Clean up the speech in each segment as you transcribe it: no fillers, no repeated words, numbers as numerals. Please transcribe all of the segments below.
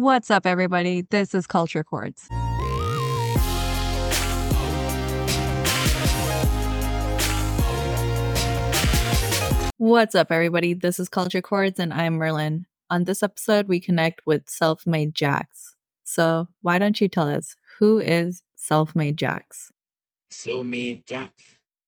What's up, everybody? This is Culture Chords. What's up, everybody? This is Culture Chords, and I'm Merlin. On this episode, we connect with Self-Made Jax. So, why don't you tell us, who is Self-Made Jax? Self-Made Jax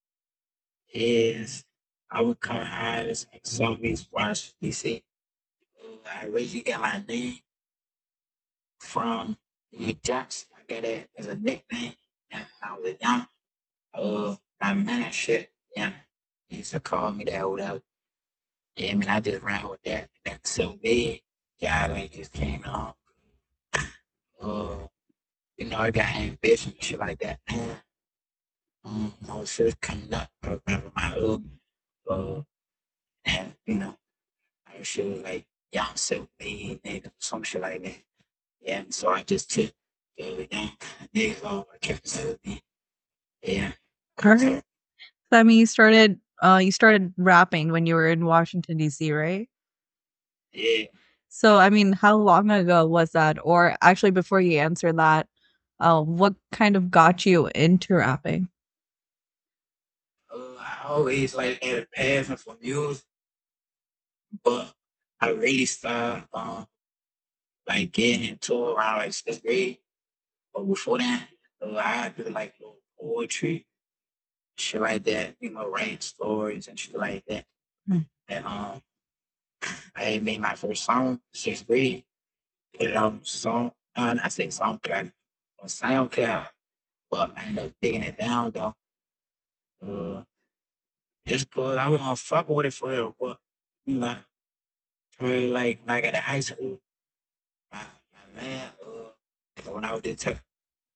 is, I would call it as Self-Made Squash DC. I originally got my name from Jax. I got it as a nickname. And I was young. My man shit, yeah. He used to call me that, whatever. Yeah, I mean, I just ran with that. That's so big. Yeah, like just came on. I got ambition and shit like that. I was just coming up. I remember my and I was sure like young self made nigga, some shit like that. Yeah, so I just took the young niggas off. I kept it me. Yeah. Correct. So, I mean, you started rapping when you were in Washington, D.C., right? Yeah. So, I mean, how long ago was that? Or actually, before you answer that, what kind of got you into rapping? I always like had a passion for music, but I really started like getting into it around like sixth grade. But before that, I do like little poetry, shit like that, write stories and shit like that. And I made my first song, sixth grade. Put it on I say SoundCloud, on SoundCloud, but I ended up digging it down though. Just cause I was gonna fuck with it for real, but you know, really like at high school, my man, when I was in tech,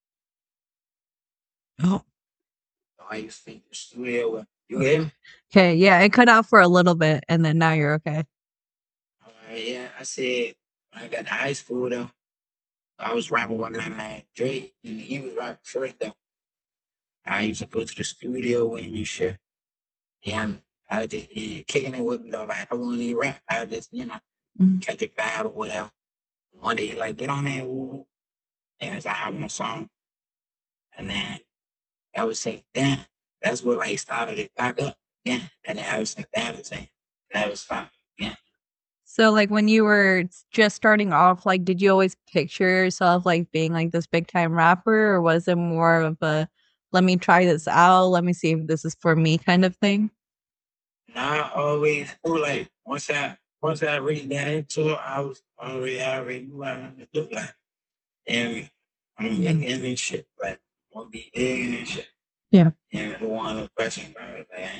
Oh. I used to think the studio with you hear me? Okay, yeah, it cut out for a little bit, and then now you're okay. Yeah, I said when I got to high school though, I was rapping with my man Drake, and he was rapping first though. I used to go to the studio with him and shit. Yeah, I just kicking it with me though. Like I wouldn't even rap. I just catch a vibe or whatever. One day like get on there, woo, and it's I have my song, and then I would say, damn, that's what like started it back up. Yeah, and then I was like, damn, it's like that was fine. Yeah. So, like, when you were just starting off, like, did you always picture yourself, like, being, like, this big time rapper, or was it more of a, let me try this out, let me see if this is for me kind of thing? Now I always feel like once I really got into it, I already knew what I wanted to do. Like, and I'm young and shit, like, want to be big and shit. Yeah. And the one of question about it, like,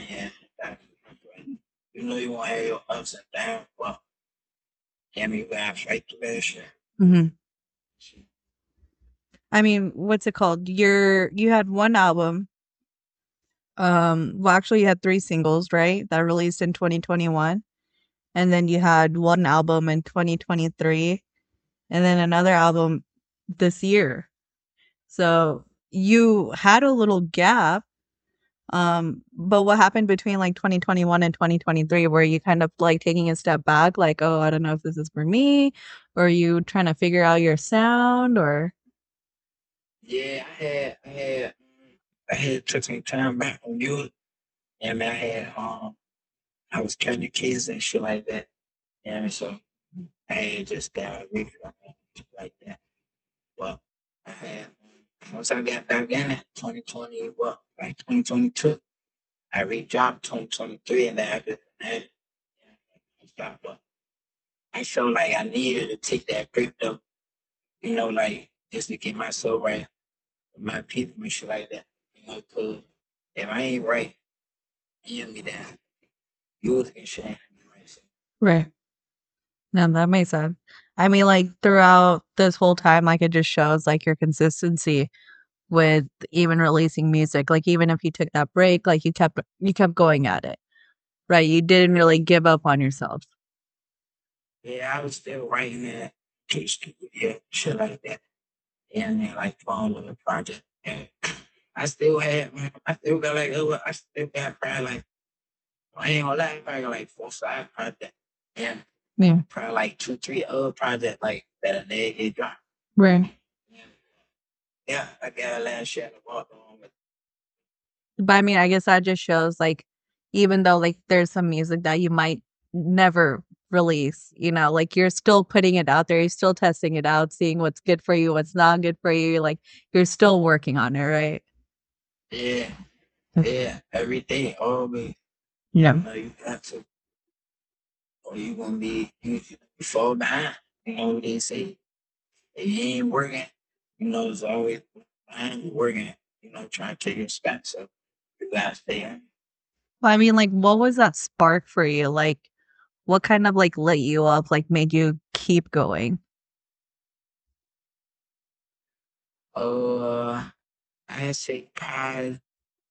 you want to have your ups and downs, but you gotta fight through that shit. Mm-hmm. I mean, what's it called? You had one album. Well, actually, you had 3 singles, right? That released in 2021. And then you had one album in 2023, and then another album this year. So you had a little gap. But what happened between like 2021 and 2023? Were you kind of like taking a step back, like, oh, I don't know if this is for me, or are you trying to figure out your sound, or? Yeah, I had took some time back from music, and I was cutting cases and shit like that. And so I had just got really like that. Well, I had once I got back in it, 2020, well, like 2022, I re-dropped 2023, and then I stopped. But I felt like I needed to take that break though, like just to get myself right with my people and shit like that. Cause if I ain't right, you me that you can shit. Right. No, that makes sense. I mean, like throughout this whole time, like it just shows like your consistency with even releasing music. Like even if you took that break, like you kept going at it. Right. You didn't really give up on yourself. Yeah, I was still writing that to the studio, shit like that. And then like phone with a project. And I still got I still got probably like, I ain't gonna lie, probably got like 4 side projects. Yeah. Yeah. Probably like 2, 3 other projects like that a nigga dropped. Right. Yeah, I got last year in the ball. But I mean, I guess that just shows like even though like there's some music that you might never release, you know, like you're still putting it out there, you're still testing it out, seeing what's good for you, what's not good for you. Like you're still working on it, right? Yeah, yeah, every day, always. Yeah. You know, you got to, or you gonna be you fall behind. You know what they say? If you ain't working, you know it's always behind working. You know, trying to take your spot. So you gotta stay on. Well, I mean, like, what was that spark for you? Like, what kind of like lit you up, like made you keep going? I say probably,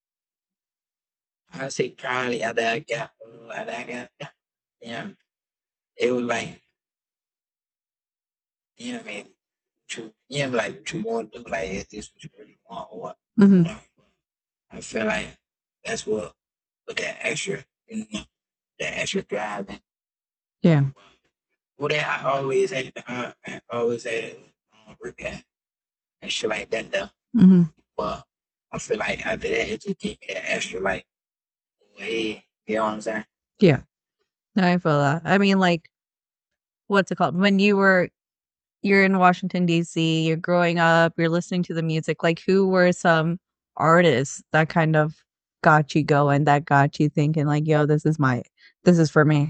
after I got, yeah, it was like, you know, what I mean, like to want to like, is this what you really want or what? You Hmm. know, I feel like that's what with that extra, you know, that extra driving. Yeah. Well, that I always had it work at and shit like that though. Hmm. But I feel like after that, it just gave me that extra like, way, you know what I'm saying? Yeah. I feel that. I mean, like, what's it called? When you're in Washington, DC, you're growing up, you're listening to the music, like who were some artists that kind of got you going, that got you thinking like, yo, this is for me.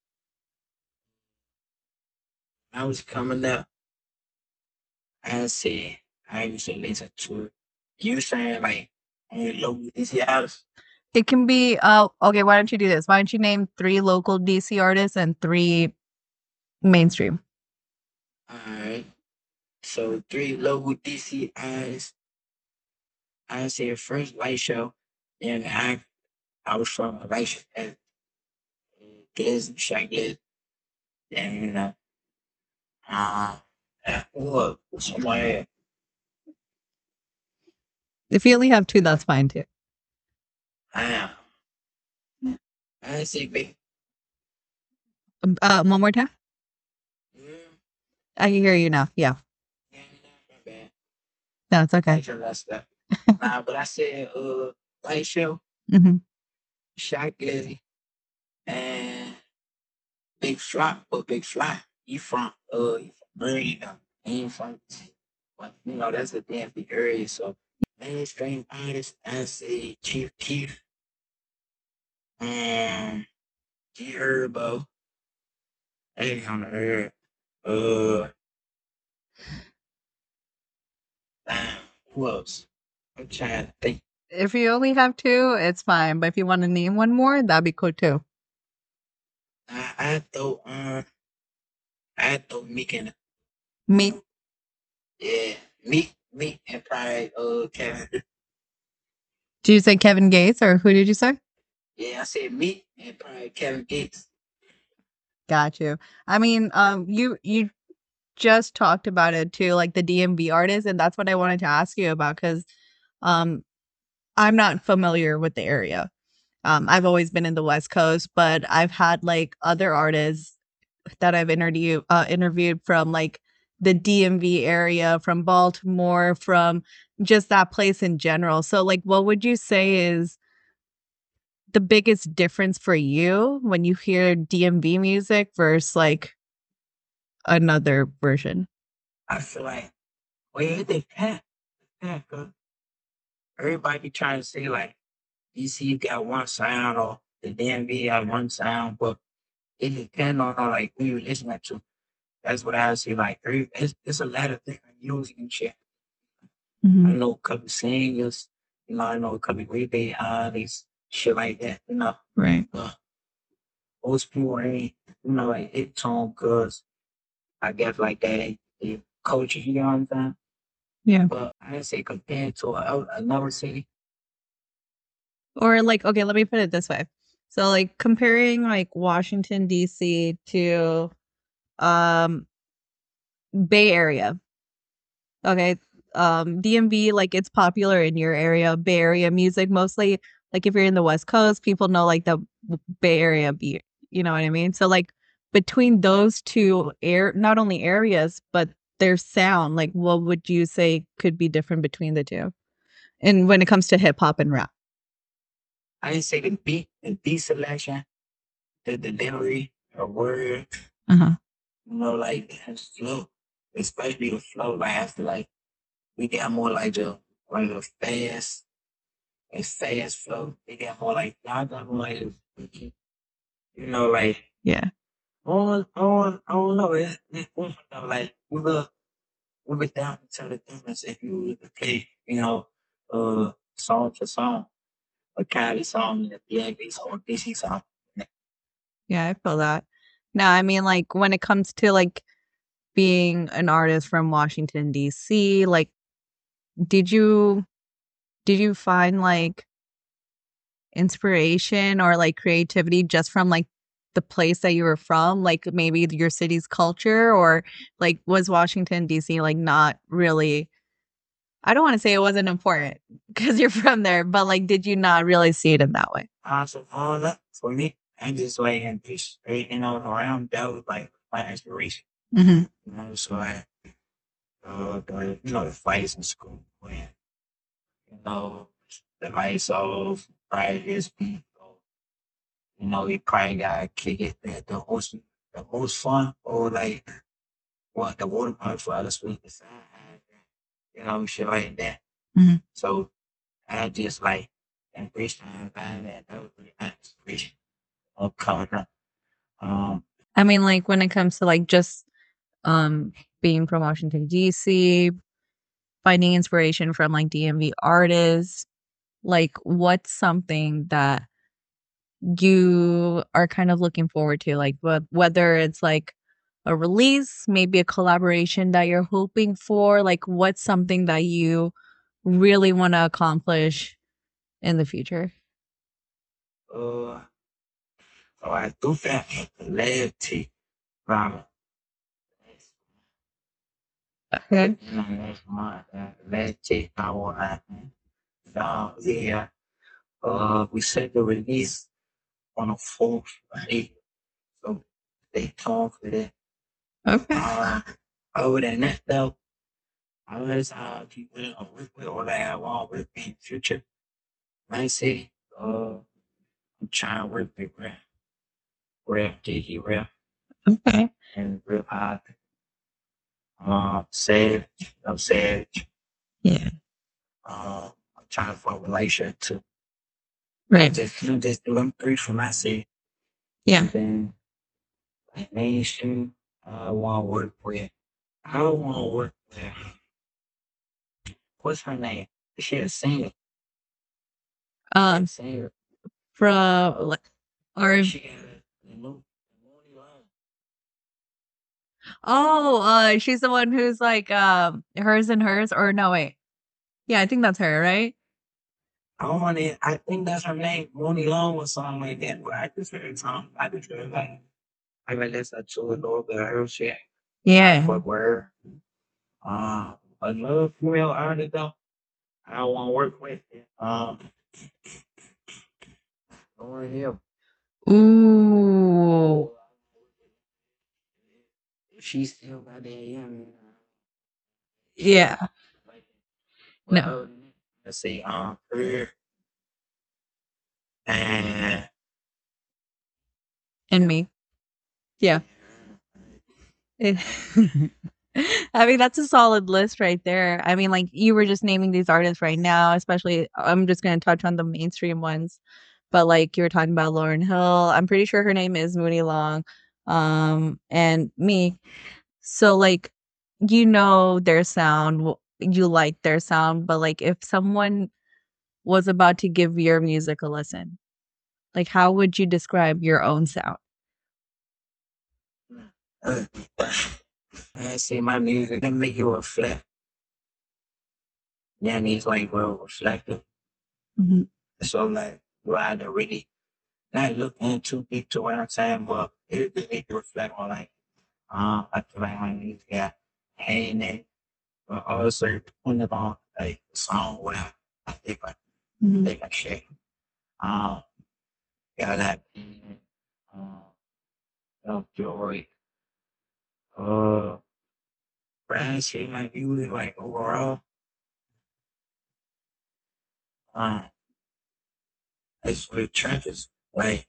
I was coming up, I said, I used to listen to it. You saying like, hey, local DC artists? It can be okay, why don't you do this? Why don't you name 3 local DC artists and 3 mainstream? All right. So 3 local DC artists. I said first Light Show, and I was from Light Show and Giz, Shaq Giz, and uh, what somebody If you only have 2, that's fine too. uh, I say big. One more time? Mm, I can hear you now. Yeah. yeah, my bad. No, it's okay. Light Show, that's that. Nah, but I said Light Show, Hmm. Shaq Giz, and Big Fly, but Big Fly, he from Birmingham. He ain't from, but you know that's a damn big area. So mainstream artists, I say Chief Keef, G Herbo, hey on the herb, uh, who else? I'm trying to think. If you only have 2, it's fine. But if you want to name one more, that'd be cool too. I throw Meek in it. Me. Yeah, Meek and probably Kevin. Did you say Kevin Gates or who did you say? Yeah, I said Meek and probably Kevin Gates. Got you. I mean, you just talked about it too, like the DMV artist, and that's what I wanted to ask you about because um I'm not familiar with the area. I've always been in the West Coast, but I've had like other artists that I've interviewed from like the DMV area, from Baltimore, from just that place in general. So like what would you say is the biggest difference for you when you hear DMV music versus like another version? I feel like, well, it depends. Everybody be trying to say like DC got one sound or the DMV got one sound, but it depends on like who you listening to. That's what I say. Like it's a lot of different music and shit. I Mhm. know a couple singers, you know, I know a couple rebate artists, shit like that, you know. Right. But most people ain't, you know, like hit tone cause I guess like that they culture, you know what I'm saying? Yeah. But I say compared to another city, Or like, okay, let me put it this way. So like comparing like Washington DC to um Bay Area. Okay. DMV, like it's popular in your area, Bay Area music mostly. Like if you're in the West Coast, people know like the Bay Area beat. You know what I mean? So like between those two not only areas, but their sound, like what would you say could be different between the two? And when it comes to hip hop and rap. I didn't say the beat selection, the delivery, the word, Uh-huh. like the flow, especially the flow. Like I feel like we got more like the fast, a fast flow. They got more like y'all got more like like Yeah. I don't know. It's like we were down to the difference if you were to play, song to song, a Kylie song and a Bianchi song, DC song. Yeah, I feel that. No, I mean, like, when it comes to, like, being an artist from Washington, DC, like, did you did you find, like, inspiration or, like, creativity just from, like, the place that you were from? Like, maybe your city's culture or, like, was Washington, DC, like, not really I don't wanna say it wasn't important because 'cause you're from there, but, like, did you not really see it in that way? So all that for me, I just like and just around that was like my inspiration. Mhm. So I the fights in school when you know the lights off, right? His people, you probably gotta kick it the most fun or like what the water park for others week beside shit like that. Mhm. So I just like embrace the environment. That was my inspiration of coming up. Um, I mean, like, when it comes to, like, just, um, being from Washington, DC, finding inspiration from, like, DMV artists, like, what's something that you are kind of looking forward to? Like, whether it's, like, a release, maybe a collaboration that you're hoping for, like, what's something that you really wanna accomplish in the future? uh, so I do that loyalty from Okay. next month. Loyalty power. Yeah. We set the release on the 4th, right? So they talk for that. Okay. Other than that, though, I was people work with or that I want with in the future. My city, I'm trying to work with rap, Jiggy rap, Okay. and real hard. Savage, I'm Savage. Yeah. I'm trying to form a relationship too. I Right. just do them three for my city. Yeah. And then like mainstream, I want to work with. I don't want to work with. What's her name? She a singer. She a Um, singer. from, like, or She got a new line. oh, she's the one who's like, hers and hers, or no, wait. Yeah, I think that's her, right? I think that's her name, Mooney Long or something like that. But I just heard Tom. I just heard like I mean that's a true little bit of her shit. Yeah. But where another female artist though, I don't want to work with. Lauryn Hill. Ooh. She's still about that young. Yeah. Like, No. well, let's see, her and And me. Yeah. Eh, I mean, that's a solid list right there. I mean, like, you were just naming these artists right now, especially I'm just gonna touch on the mainstream ones, but, like, you were talking about Lauryn Hill, I'm pretty sure her name is Moody Long, and me. So, like, their sound, you like their sound, but, like, if someone was about to give your music a listen, like, how would you describe your own sound? uh, I see my music and make you reflect. Yeah, it's like well reflective. Mhm. So like you either really not look into deep to what I'm saying, but it make you reflect on like I feel like my music got hand it, but also depending on like the song where Mhm. they can share. Um yeah that Joy. Uh, Brad shit like music like overall. Um, it's with churches like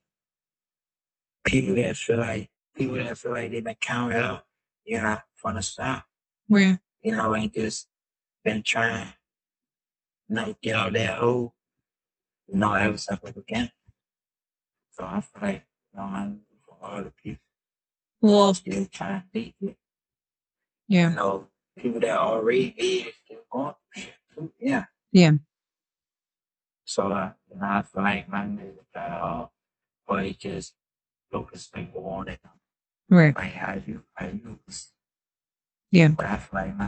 people that feel like they've been counted out, from the start. Where? Ain't just been trying not get out that hole, ever step up again. So I feel like, I'm for all the people Well, still trying to beat it. yeah. People that already made it still going through shit too. Yeah. Yeah. So I feel like my music but just focus people on it. Right. Like how you Yeah. but I feel like my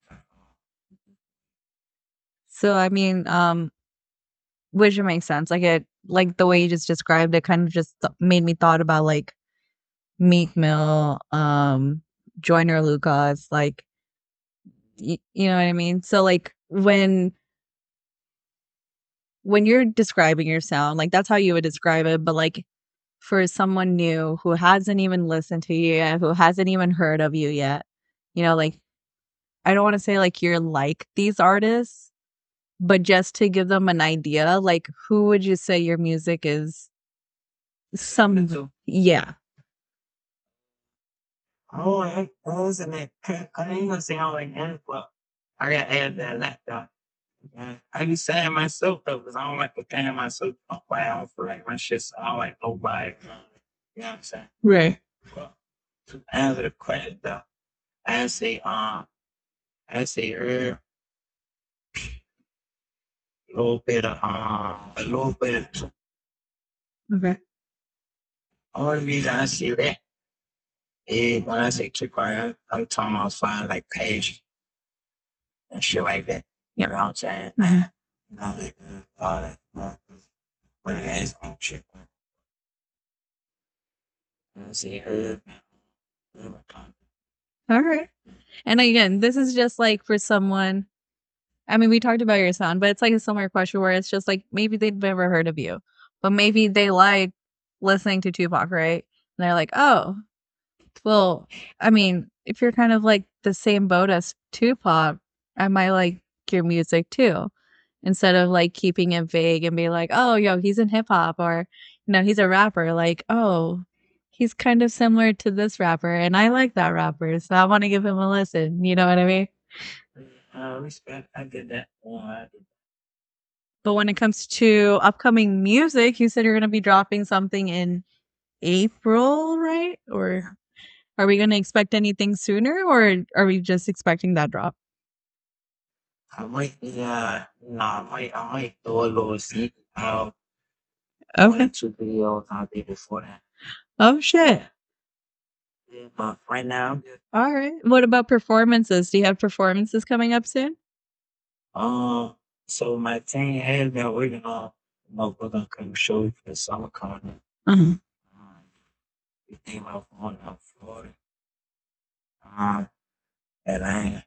So I mean, which makes sense. Like the way you just described it kind of just made me thought about like Meek Mill, Joyner Lucas, like you know what I mean? So like when you're describing your sound, like that's how you would describe it, but like for someone new who hasn't even listened to you yet, who hasn't even heard of you yet, like I don't want to say like you're like these artists, but just to give them an idea, like who would you say your music is yeah. oh I wasn't that I ain't gonna say I like that, but I gotta add that laptop. Yeah. I be saying myself though, because I don't like comparing myself to nobody. I don't feel like my shit's I don't like nobody. You know what I'm saying? Right. Well, to answer the question though, I say a little bit of Okay. only reason I say that is when I say Tupac, I'm talking about flying like page and shit like that. You know what I'm saying? Like, all that, when it has on shit. I say All right. And again, this is just like for someone. I mean, we talked about your sound, but it's like a similar question where it's just like maybe they've never heard of you, but maybe they like listening to Tupac, right? And they're like, oh, well, I mean, if you're kind of like the same boat as Tupac, I might like your music too. Instead of like keeping it vague and be like, oh, yo, he's in hip hop or, he's a rapper. Like, oh, he's kind of similar to this rapper and I like that rapper. So I want to give him a listen. You know what I mean? respect. I get that. But when it comes to upcoming music, you said you're going to be dropping something in April, right? Or are we going to expect anything sooner or are we just expecting that drop? I might, I might throw a little seed out. Okay. 2 videos I'll be before that. Oh, shit. Yeah, but right now, All right. What about performances? Do you have performances coming up soon? so my team has been working on, we're gonna come show you for the summer coming. Uh-huh. We came out on Florida, Atlanta,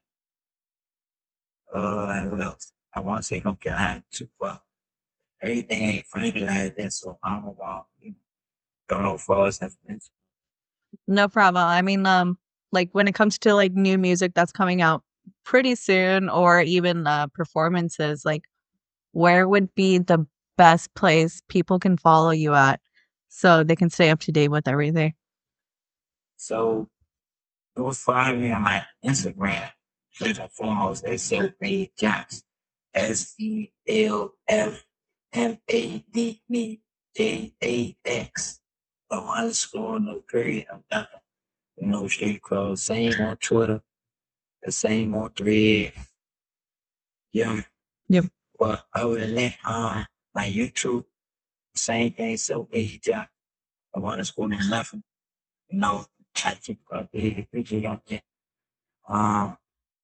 and what else? I want to say North Carolina too, but everything ain't finalized yet, so I'm about, don't know for us. No problem. I mean, like when it comes to like new music that's coming out pretty soon or even performances, like where would be the best place people can follow you at so they can stay up to date with everything? So go follow me on my Instagram. First and foremost, they Selfmade Jacks. SELFMADJAX. No underscore, no period, no nothing. No street clothes. Same on Twitter. The same on Thread. Yeah. Yep. But other than that, my YouTube, same thing, Selfmade Jacks. No underscore, no nothing. No, I think the picture on there. Um,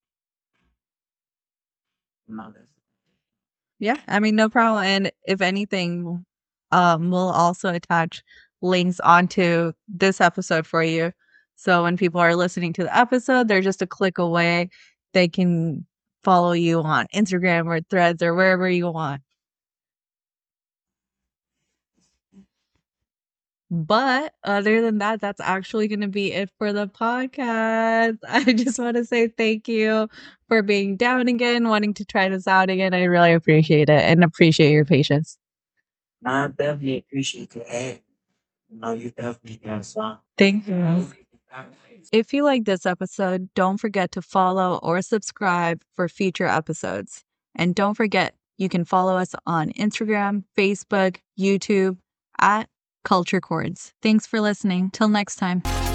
no, Yeah, I mean, no problem. And if anything, we'll also attach links onto this episode for you. So when people are listening to the episode, they're just a click away. They can follow you on Instagram or Threads or wherever you want. But other than that, that's actually going to be it for the podcast. I just want to say thank you for being down again, wanting to try this out again. I really appreciate it and appreciate your patience. I definitely appreciate the ad. You definitely got some. Thank you. If you like this episode, don't forget to follow or subscribe for future episodes. And don't forget, you can follow us on Instagram, Facebook, YouTube at Culture Chords. Thanks for listening. Till next time.